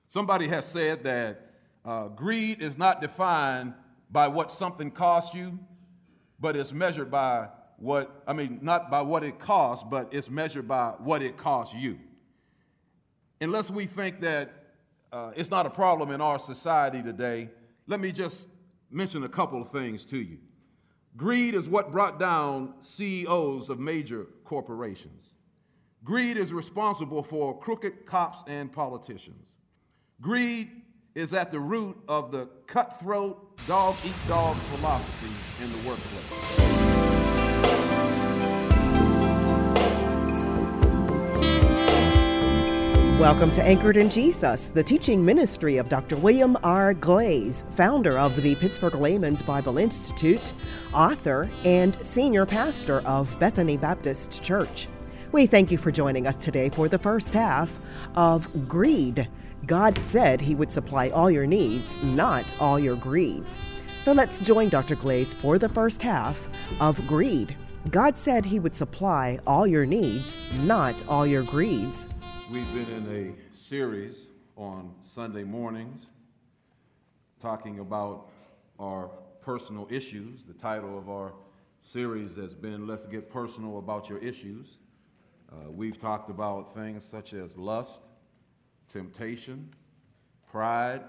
Somebody has said that greed is not defined by what something costs you, but it's measured by not by what it costs, but it's measured by what it costs you. Unless we think that it's not a problem in our society today, let me just mention a couple of things to you. Greed is what brought down CEOs of major corporations. Greed is responsible for crooked cops and politicians. Greed is at the root of the cutthroat, dog-eat-dog philosophy in the workplace. Welcome to Anchored in Jesus, the teaching ministry of Dr. William R. Glaze, founder of the Pittsburgh Layman's Bible Institute, author, and senior pastor of Bethany Baptist Church. We thank you for joining us today for the first half of Greed. God said he would supply all your needs, not all your greeds. So let's join Dr. Glaze for the first half of Greed. God said he would supply all your needs, not all your greeds. We've been in a series on Sunday mornings talking about our personal issues. The title of our series has been Let's Get Personal About Your Issues. We've talked about things such as lust, temptation, pride.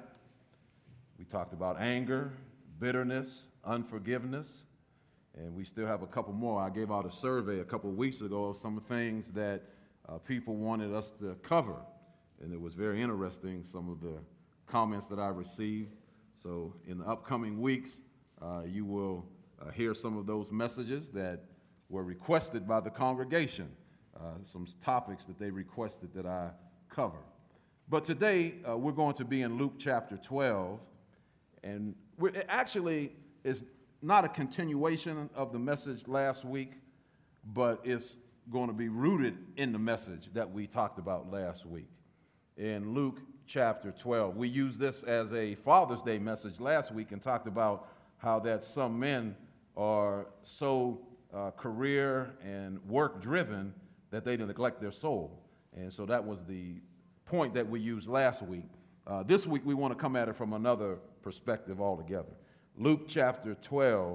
We talked about anger, bitterness, unforgiveness, and we still have a couple more. I gave out a survey a couple of weeks ago of some things that people wanted us to cover, and it was very interesting, some of the comments that I received. So in the upcoming weeks, you will hear some of those messages that were requested by the congregation, some topics that they requested that I cover. But today, we're going to be in Luke chapter 12, and it actually is not a continuation of the message last week, but it's going to be rooted in the message that we talked about last week. In Luke chapter 12, we used this as a Father's Day message last week and talked about how that some men are so career and work driven that they neglect their soul. And so that was the point that we used last week. This week we want to come at it from another perspective altogether. Luke chapter 12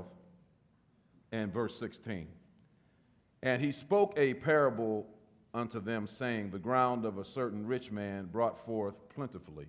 and verse 16. And he spoke a parable unto them, saying, the ground of a certain rich man brought forth plentifully.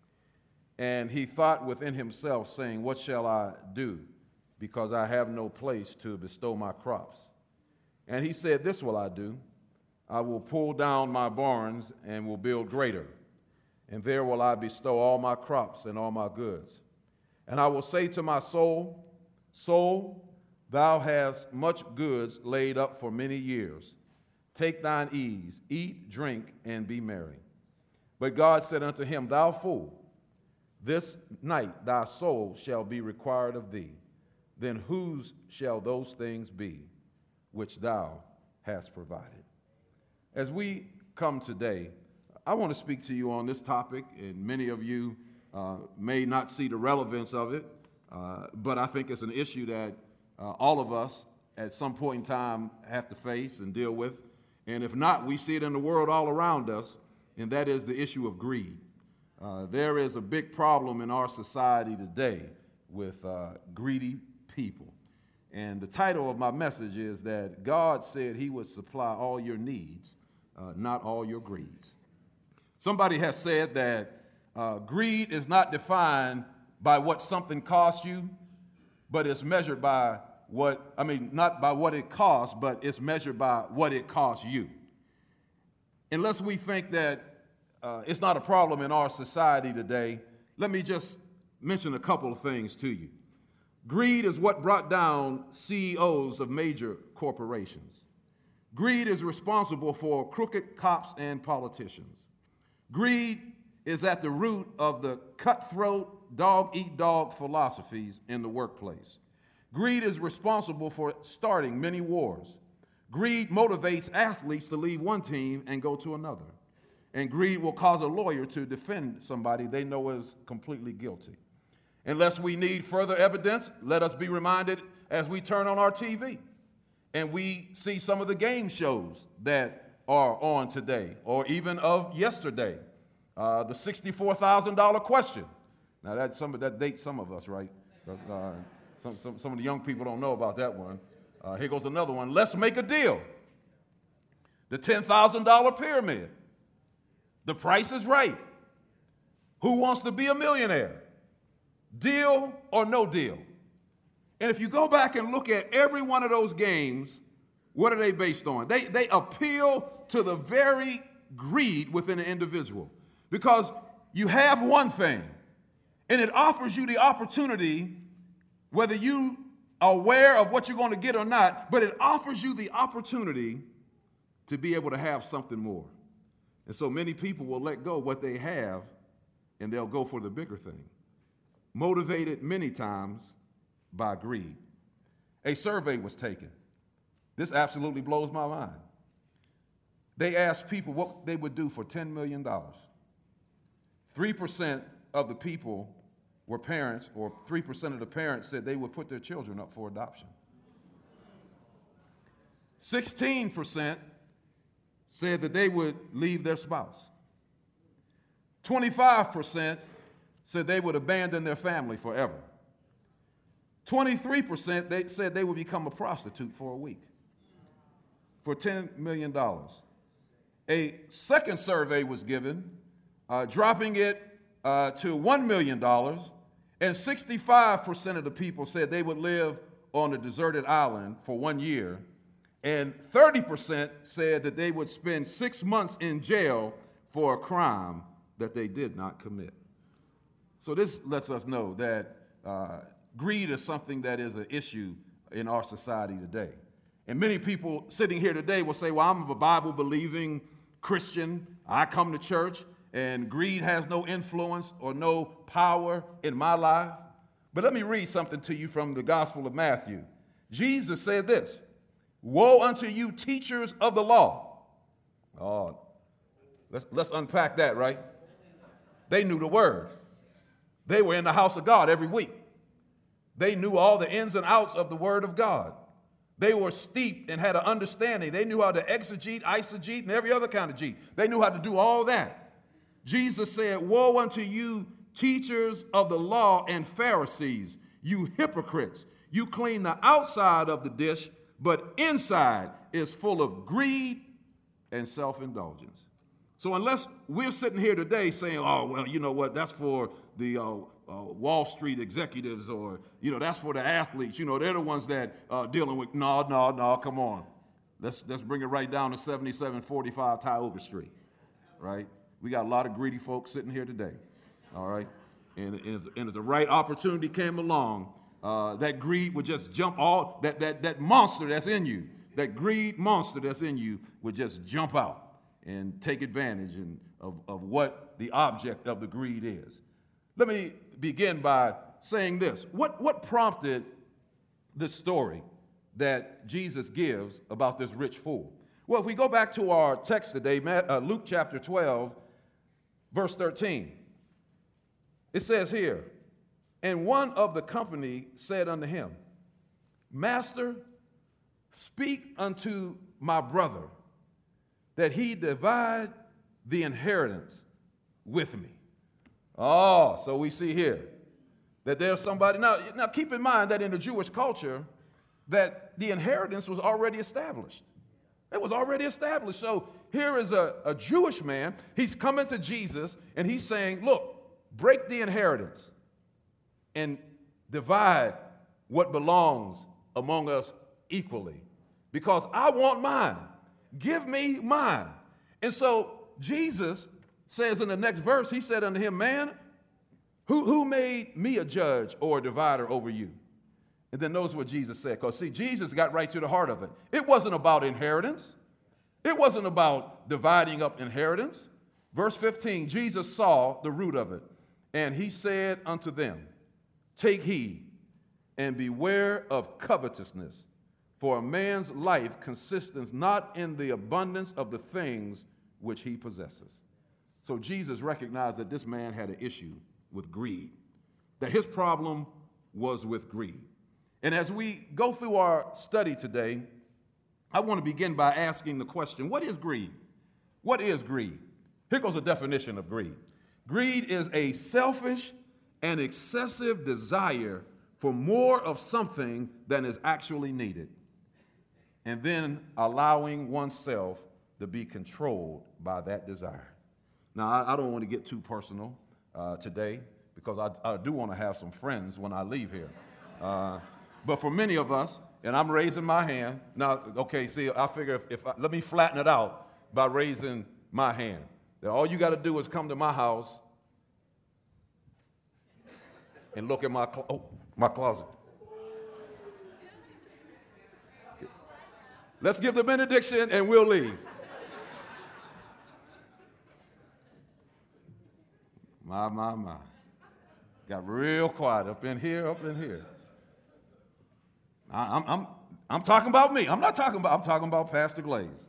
And he thought within himself, saying, what shall I do, because I have no place to bestow my crops? And he said, this will I do. I will pull down my barns and will build greater, and there will I bestow all my crops and all my goods. And I will say to my soul, soul, thou hast much goods laid up for many years. Take thine ease, eat, drink, and be merry. But God said unto him, thou fool, this night thy soul shall be required of thee. Then whose shall those things be which thou hast provided? As we come today, I want to speak to you on this topic, and many of you may not see the relevance of it, but I think it's an issue that all of us at some point in time have to face and deal with. And if not, we see it in the world all around us, and that is the issue of greed. There is a big problem in our society today with greedy people. And the title of my message is that God said he would supply all your needs, not all your greeds. Somebody has said that greed is not defined by what something costs you, but it's measured by not by what it costs, but it's measured by what it costs you. Unless we think that it's not a problem in our society today, let me just mention a couple of things to you. Greed is what brought down CEOs of major corporations. Greed is responsible for crooked cops and politicians. Greed is at the root of the cutthroat, dog-eat-dog philosophies in the workplace. Greed is responsible for starting many wars. Greed motivates athletes to leave one team and go to another. And greed will cause a lawyer to defend somebody they know is completely guilty. Unless we need further evidence, let us be reminded as we turn on our TV and we see some of the game shows that are on today or even of yesterday. The $64,000 question. Now that dates some of us, right? Some of the young people don't know about that one. Here goes another one. Let's make a deal. The $10,000 pyramid. The Price is Right. Who wants to be a millionaire? Deal or no deal? And if you go back and look at every one of those games, what are they based on? They appeal to the very greed within an individual. Because you have one thing, and it offers you the opportunity, whether you are aware of what you're going to get or not, but it offers you the opportunity to be able to have something more. And so many people will let go what they have, and they'll go for the bigger thing, motivated many times by greed. A survey was taken. This absolutely blows my mind. They asked people what they would do for $10 million. 3% of the people were parents, or 3% of the parents said they would put their children up for adoption. 16% said that they would leave their spouse. 25% said they would abandon their family forever. 23% they said they would become a prostitute for a week for $10 million. A second survey was given, dropping it to $1 million, and 65% of the people said they would live on a deserted island for 1 year, and 30% said that they would spend 6 months in jail for a crime that they did not commit. So this lets us know that greed is something that is an issue in our society today. And many people sitting here today will say, well, I'm a Bible-believing Christian. I come to church, and greed has no influence or no power in my life. But let me read something to you from the Gospel of Matthew. Jesus said this, "Woe unto you, teachers of the law." Oh, let's unpack that, right? They knew the word. They were in the house of God every week. They knew all the ins and outs of the word of God. They were steeped and had an understanding. They knew how to exegete, eisegete, and every other kind of gete. They knew how to do all that. Jesus said, "Woe unto you, teachers of the law and Pharisees, you hypocrites. You clean the outside of the dish, but inside is full of greed and self-indulgence." So unless we're sitting here today saying, oh, well, you know what, that's for the Wall Street executives, or, you know, that's for the athletes, you know, they're the ones that dealing with, no, come on. Let's bring it right down to 7745 Tioga Street, right? We got a lot of greedy folks sitting here today, all right? And as the right opportunity came along, that greed would just jump all, that monster that's in you, that greed monster that's in you would just jump out and take advantage of what the object of the greed is. Let me begin by saying this. What prompted this story that Jesus gives about this rich fool? Well, if we go back to our text today, Luke chapter 12, verse 13, it says here, "And one of the company said unto him, Master, speak unto my brother, that he divide the inheritance with me." Oh, so we see here that there's somebody. Now keep in mind that in the Jewish culture, that the inheritance was already established. It was already established. So here is a Jewish man. He's coming to Jesus, and he's saying, look, break the inheritance and divide what belongs among us equally, because I want mine. Give me mine. And so Jesus says in the next verse, he said unto him, "Man, who made me a judge or a divider over you?" And then notice what Jesus said, because see, Jesus got right to the heart of it. It wasn't about inheritance. It wasn't about dividing up inheritance. Verse 15, Jesus saw the root of it, and he said unto them, "Take heed and beware of covetousness, for a man's life consisteth not in the abundance of the things which he possesses." So Jesus recognized that this man had an issue with greed, that his problem was with greed. And as we go through our study today, I want to begin by asking the question, what is greed? What is greed? Here goes a definition of greed. Greed is a selfish and excessive desire for more of something than is actually needed, and then allowing oneself to be controlled by that desire. Now, I don't want to get too personal today, because I do want to have some friends when I leave here. But for many of us, and I'm raising my hand. Now, okay, see, I figure let me flatten it out by raising my hand. That all you got to do is come to my house and look at my closet. Let's give the benediction and we'll leave. My. Got real quiet up in here. I'm talking about me. I'm talking about Pastor Glaze.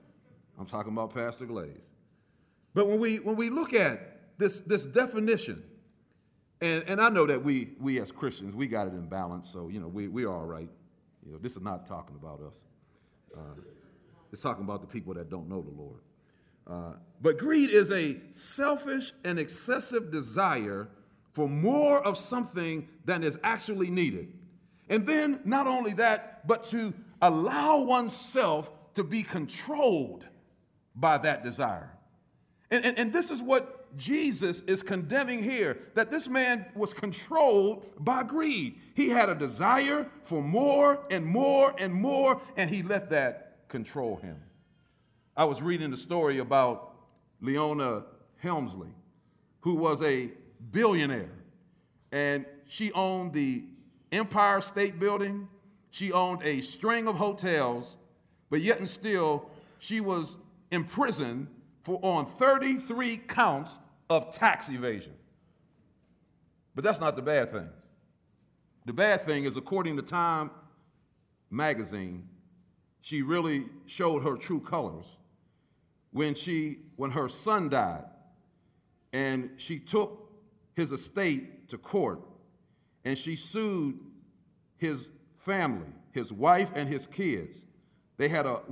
But when we look at this definition, and I know that we as Christians, we got it in balance, so we're all right. This is not talking about us. It's talking about the people that don't know the Lord. But greed is a selfish and excessive desire for more of something than is actually needed. And then not only that, but to allow oneself to be controlled by that desire. And this is what Jesus is condemning here, that this man was controlled by greed. He had a desire for more and more and more, and he let that control him. I was reading the story about Leona Helmsley, who was a billionaire, and she owned the Empire State Building. She owned a string of hotels, but yet and still she was imprisoned on 33 counts of tax evasion. But that's not the bad thing. The bad thing is, according to Time magazine, she really showed her true colors when her son died, and she took his estate to court, and she sued his family, his wife and his kids. They had a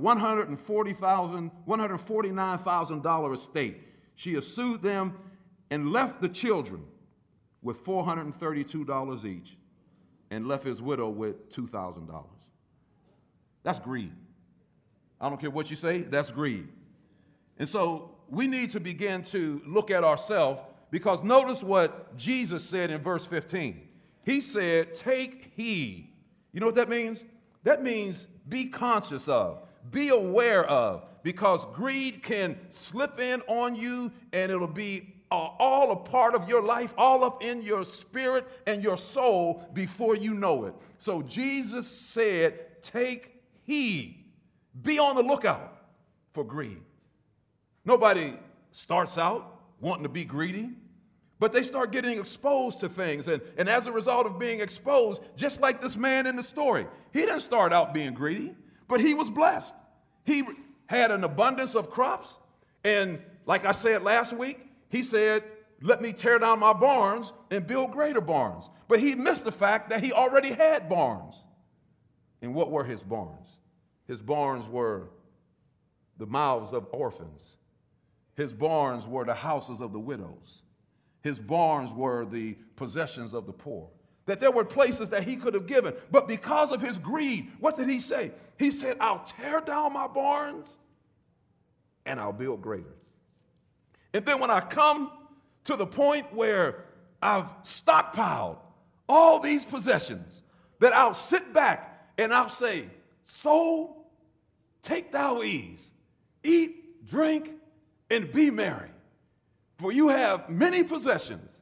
$149,000 estate. She sued them and left the children with $432 each, and left his widow with $2,000. That's greed. I don't care what you say, that's greed. And so we need to begin to look at ourselves, because notice what Jesus said in verse 15. He said, take heed. You know what that means? That means be conscious of, be aware of, because greed can slip in on you, and it'll be all a part of your life, all up in your spirit and your soul before you know it. So Jesus said, take heed. Be on the lookout for greed. Nobody starts out wanting to be greedy, but they start getting exposed to things. And as a result of being exposed, just like this man in the story, he didn't start out being greedy, but he was blessed. He had an abundance of crops. And like I said last week, he said, let me tear down my barns and build greater barns. But he missed the fact that he already had barns. And what were his barns? His barns were the mouths of orphans. His barns were the houses of the widows. His barns were the possessions of the poor. That there were places that he could have given. But because of his greed, what did he say? He said, I'll tear down my barns and I'll build greater. And then when I come to the point where I've stockpiled all these possessions, that I'll sit back and I'll say, soul, take thou ease, eat, drink, and be merry, for you have many possessions.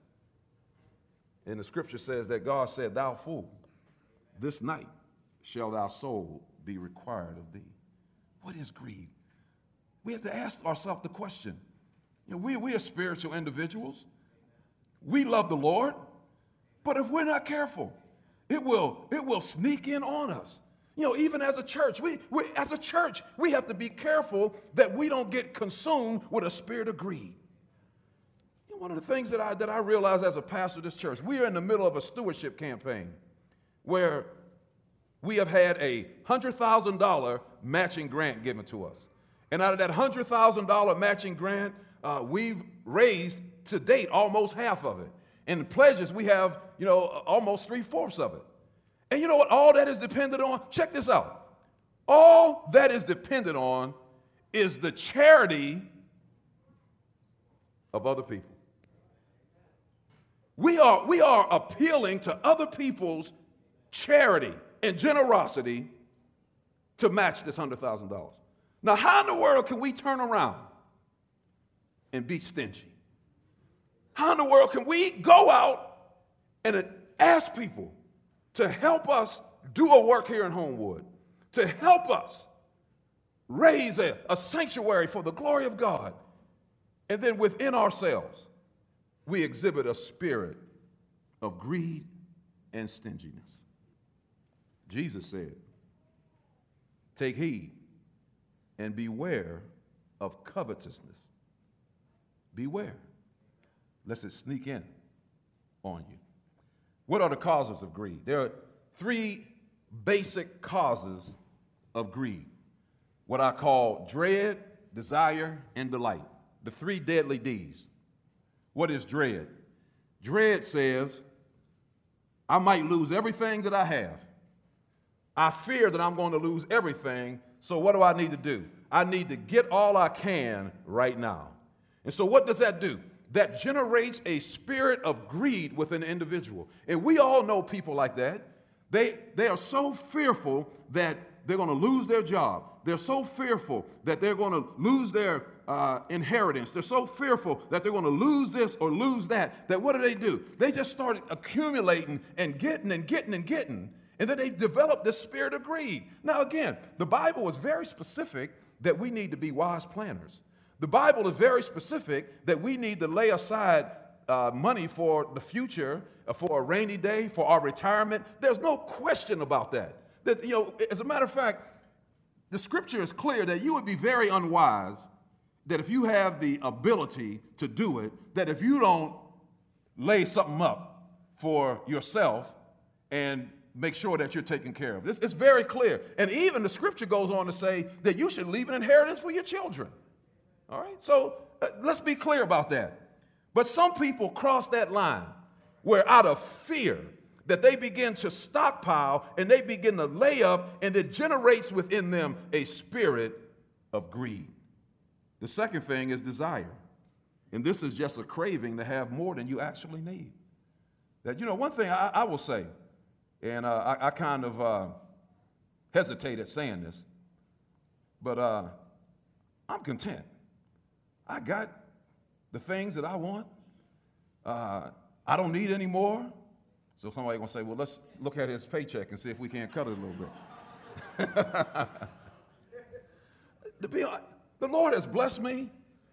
And the scripture says that God said, thou fool, this night shall thy soul be required of thee. What is greed? We have to ask ourselves the question. We are spiritual individuals. We love the Lord, but if we're not careful, it will sneak in on us. Even as a church, we have to be careful that we don't get consumed with a spirit of greed. One of the things that I realized as a pastor of this church, we are in the middle of a stewardship campaign where we have had a $100,000 matching grant given to us. And out of that $100,000 matching grant, we've raised to date almost half of it. And the pledges, we have, almost 3/4 of it. And you know what all that is dependent on? Check this out. All that is dependent on is the charity of other people. We are appealing to other people's charity and generosity to match this $100,000. Now, how in the world can we turn around and be stingy? How in the world can we go out and ask people to help us do a work here in Homewood, to help us raise a sanctuary for the glory of God, and then within ourselves, we exhibit a spirit of greed and stinginess? Jesus said, take heed and beware of covetousness. Beware, lest it sneak in on you. What are the causes of greed? There are 3 basic causes of greed. What I call dread, desire, and delight. The 3 deadly D's. What is dread? Dread says, I might lose everything that I have. I fear that I'm going to lose everything, so what do I need to do? I need to get all I can right now. And so what does that do? That generates a spirit of greed within an individual. And we all know people like that. They are so fearful that they're going to lose their job. They're so fearful that they're going to lose their inheritance. They're so fearful that they're going to lose this or lose that what do? They just start accumulating and getting. And then they develop this spirit of greed. Now, again, the Bible is very specific that we need to be wise planners. The Bible is very specific that we need to lay aside money for the future, for a rainy day, for our retirement. There's no question about that. As a matter of fact, the scripture is clear that you would be very unwise that if you have the ability to do it, that if you don't lay something up for yourself and make sure that you're taken care of. It's very clear. And even the scripture goes on to say that you should leave an inheritance for your children. All right? So let's be clear about that. But some people cross that line where out of fear that they begin to stockpile and they begin to lay up, and it generates within them a spirit of greed. The second thing is desire. And this is just a craving to have more than you actually need. That, one thing I will say, and I kind of hesitate at saying this, but I'm content. I got the things that I want. I don't need any more. So somebody's going to say, well, let's look at his paycheck and see if we can't cut it a little bit. To be honest, the Lord has blessed me,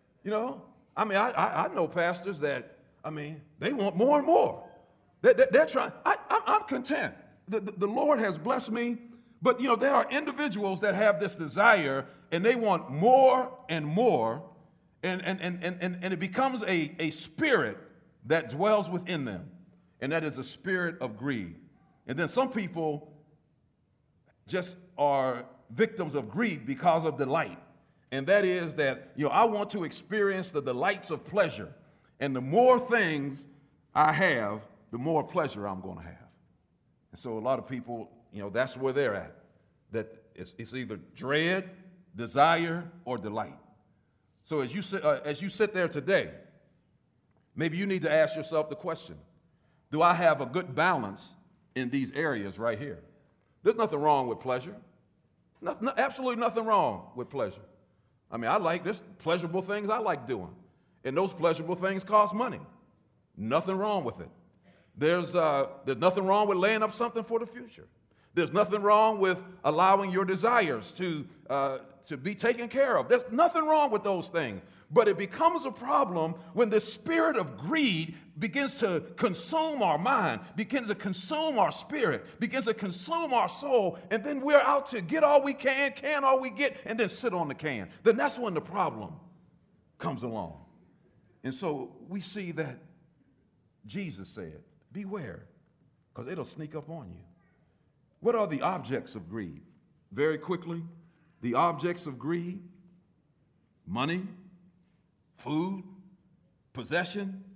I know pastors that, they want more and more. They're trying. I'm content. The Lord has blessed me, but, there are individuals that have this desire, and they want more and more, and it becomes a spirit that dwells within them. And that is a spirit of greed. And then some people just are victims of greed because of delight. And that is that, I want to experience the delights of pleasure. And the more things I have, the more pleasure I'm going to have. And so a lot of people, that's where they're at. That it's either dread, desire, or delight. So as you sit there today, maybe you need to ask yourself the question, do I have a good balance in these areas right here? There's nothing wrong with pleasure. Absolutely nothing wrong with pleasure. There's pleasurable things I like doing. And those pleasurable things cost money. Nothing wrong with it. There's nothing wrong with laying up something for the future. There's nothing wrong with allowing your desires to be taken care of. There's nothing wrong with those things. But it becomes a problem when the spirit of greed begins to consume our mind, begins to consume our spirit, begins to consume our soul, and then we're out to get all we can all we get, and then sit on the can. Then that's when the problem comes along. And so we see that Jesus said, beware, because it'll sneak up on you. What are the objects of greed? Very quickly, the objects of greed: money, food, possession,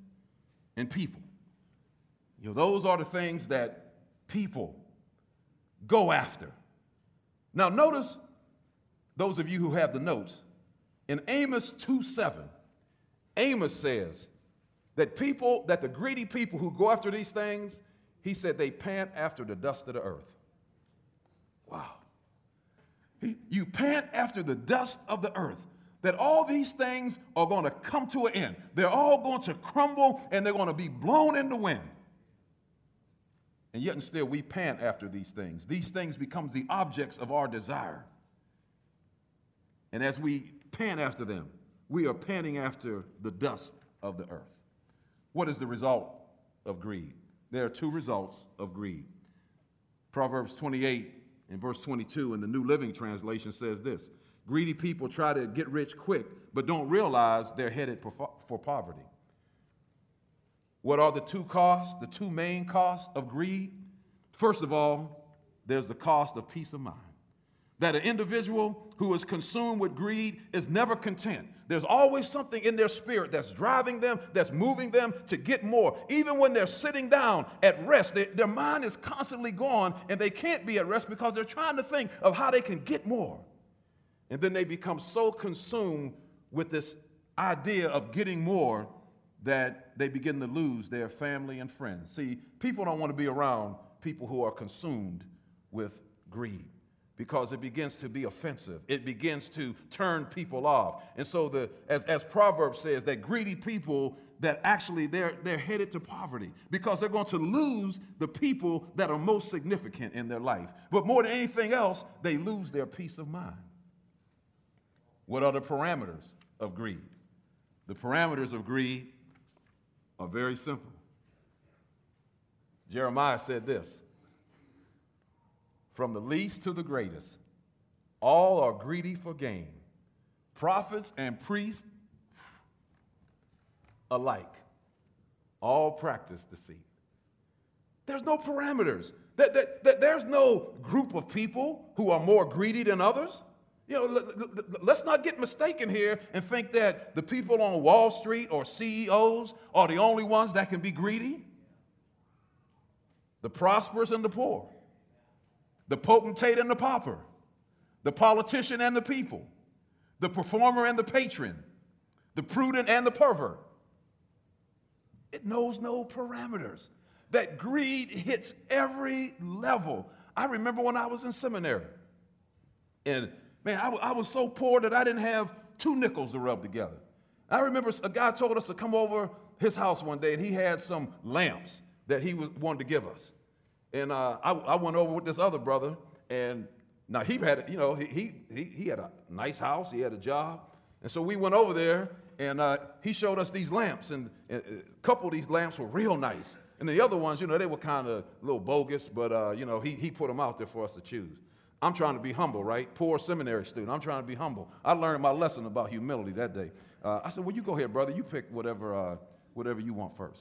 and people. You know, those are the things that people go after. Now notice, those of you who have the notes, in Amos 2:7, Amos says that the greedy people who go after these things, he said they pant after the dust of the earth. Wow. You pant after the dust of the earth. That all these things are going to come to an end. They're all going to crumble and they're going to be blown in the wind. And yet and still we pant after these things. These things become the objects of our desire. And as we pant after them, we are panting after the dust of the earth. What is the result of greed? There are two results of greed. Proverbs 28 and verse 22 in the New Living Translation says this: greedy people try to get rich quick, but don't realize they're headed for poverty. What are the two main costs of greed? First of all, there's the cost of peace of mind. That an individual who is consumed with greed is never content. There's always something in their spirit that's driving them, that's moving them to get more. Even when they're sitting down at rest, their mind is constantly gone and they can't be at rest because they're trying to think of how they can get more. And then they become so consumed with this idea of getting more that they begin to lose their family and friends. See, people don't want to be around people who are consumed with greed, because it begins to be offensive. It begins to turn people off. And so as Proverbs says, that greedy people, that actually they're headed to poverty because they're going to lose the people that are most significant in their life. But more than anything else, they lose their peace of mind. What are the parameters of greed? The parameters of greed are very simple. Jeremiah said this: from the least to the greatest, all are greedy for gain. Prophets and priests alike, all practice deceit. There's no parameters. There's no group of people who are more greedy than others. You know, let's not get mistaken here and think that the people on Wall Street or CEOs are the only ones that can be greedy. The prosperous and the poor, the potentate and the pauper, the politician and the people, the performer and the patron, the prudent and the pervert. It knows no parameters. That greed hits every level. I remember when I was in seminary, and man, I was so poor that I didn't have 2 nickels to rub together. I remember a guy told us to come over his house one day, and he had some lamps that he wanted to give us. And I went over with this other brother, and now he had, you know, he had a nice house, he had a job, and so we went over there, and he showed us these lamps, and a couple of these lamps were real nice, and the other ones, you know, they were kind of a little bogus, but you know, he put them out there for us to choose. I'm trying to be humble, right? Poor seminary student. I'm trying to be humble. I learned my lesson about humility that day. I said, well, you go ahead, brother. You pick whatever you want first.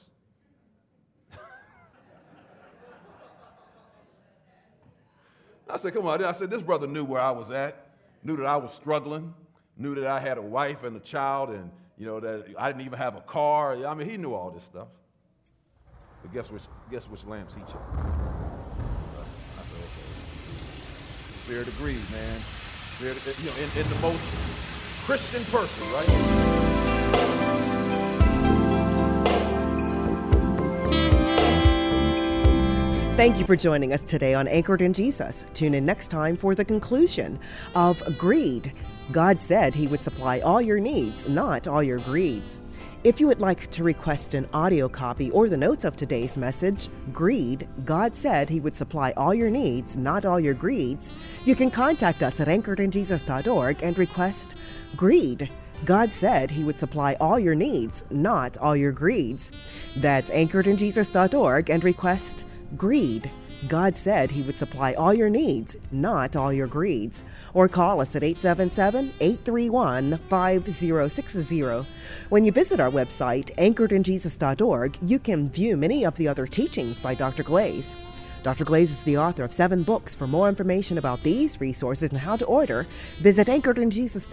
I said, come on. I said, this brother knew where I was at, knew that I was struggling, knew that I had a wife and a child, and, you know, that I didn't even have a car. I mean, he knew all this stuff. But guess which lamps he chose? I said, okay. Spirit of greed, man. Spirit of, you know, in the most Christian person, right? Thank you for joining us today on Anchored in Jesus. Tune in next time for the conclusion of Greed. God said he would supply all your needs, not all your greeds. If you would like to request an audio copy or the notes of today's message, Greed, God said he would supply all your needs, not all your greeds, you can contact us at anchoredinjesus.org and request Greed. God said he would supply all your needs, not all your greeds. That's anchoredinjesus.org and request Greed. God said he would supply all your needs, not all your greeds. Or call us at 877-831-5060. When you visit our website, anchoredinjesus.org, you can view many of the other teachings by Dr. Glaze. Dr. Glaze is the author of 7 books. For more information about these resources and how to order, visit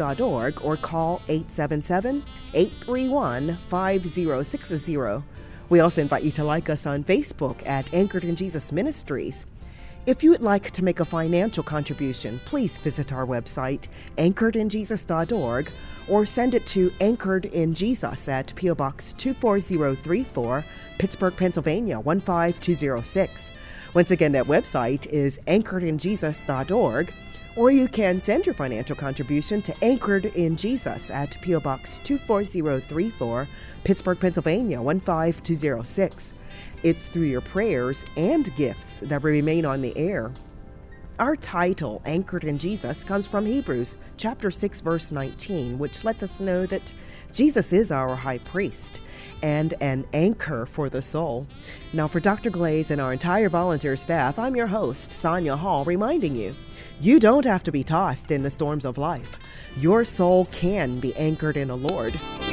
anchoredinjesus.org or call 877-831-5060. We also invite you to like us on Facebook at Anchored in Jesus Ministries. If you would like to make a financial contribution, please visit our website, anchoredinjesus.org, or send it to Anchored in Jesus at P.O. Box 24034, Pittsburgh, Pennsylvania 15206. Once again, that website is anchoredinjesus.org, or you can send your financial contribution to Anchored in Jesus at P.O. Box 24034, Pittsburgh, Pennsylvania 15206. It's through your prayers and gifts that we remain on the air. Our title, Anchored in Jesus, comes from Hebrews chapter 6, verse 19, which lets us know that Jesus is our high priest and an anchor for the soul. Now, for Dr. Glaze and our entire volunteer staff, I'm your host, Sonia Hall, reminding you, you don't have to be tossed in the storms of life. Your soul can be anchored in the Lord.